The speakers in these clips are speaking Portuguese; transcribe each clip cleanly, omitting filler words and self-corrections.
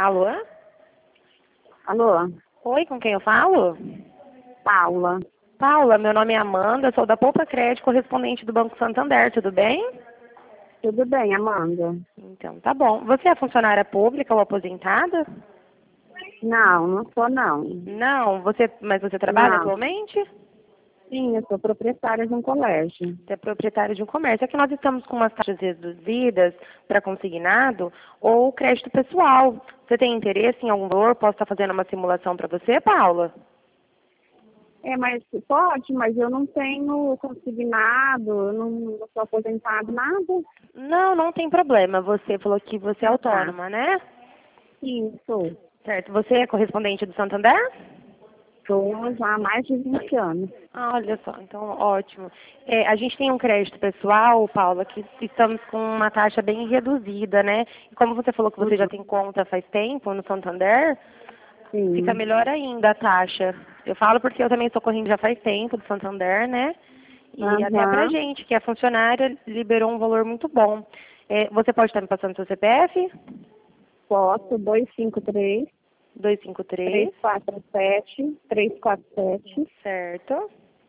Alô? Alô? Oi, com quem eu falo? Paula. Paula, meu nome é Amanda, sou da Poupa Crédito, correspondente do Banco Santander, tudo bem? Tudo bem, Amanda? Então, tá bom. Você é funcionária pública ou aposentada? Não, não sou não. Não, mas você trabalha Não. atualmente? Sim, eu sou proprietária de um colégio. Você é proprietário de um comércio. É que nós estamos com umas taxas reduzidas para consignado ou crédito pessoal. Você tem interesse em algum valor? Posso estar fazendo uma simulação para você, Paula? Mas pode, mas eu não tenho consignado, eu não sou aposentado, nada. Não, não tem problema. Você falou que você é Ah, tá. autônoma, né? Sim, sou. Certo. Você é correspondente do Santander? Sou já há mais de 20 anos. Ah, olha só, então ótimo. A gente tem um crédito pessoal, Paula, que estamos com uma taxa bem reduzida, né? E como você falou que você já tem conta faz tempo no Santander, fica Sim. melhor ainda a taxa. Eu falo porque eu também sou corrente já faz tempo do Santander, né? E até pra Aham. gente, que é funcionária, liberou um valor muito bom. Você pode estar me passando seu CPF? Posso, 253 253, 347 347 certo?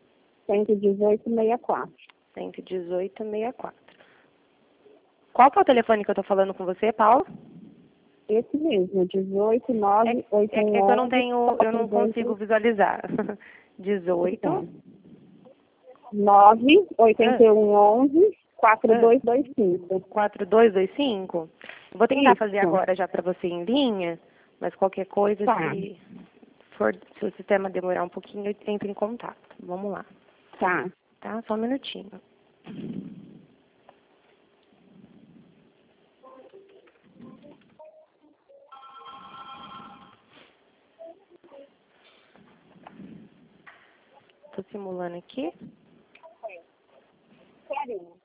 118 118,64. Qual que é o telefone que eu tô falando com você, Paula? Esse mesmo, 18 9 8 É que eu não 11 tenho, eu não 4 consigo visualizar. 18. 9 Ah, 81 11 ah, 4225. 4225. Eu vou tentar fazer Isso. agora já para você em linha, mas qualquer coisa, Tá, se o sistema demorar um pouquinho, eu entro em contato. Vamos lá, tá. tá? Só um minutinho. Tô simulando aqui. Carinho.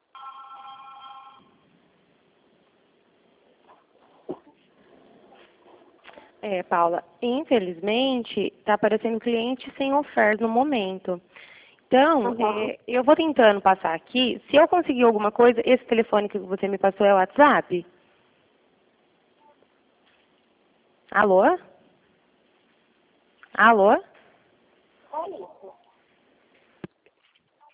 Paula, infelizmente, está aparecendo cliente sem oferta no momento. Então, Aham. eu vou tentando passar aqui. Se eu conseguir alguma coisa, esse telefone que você me passou é o WhatsApp? Alô? Alô? Olha.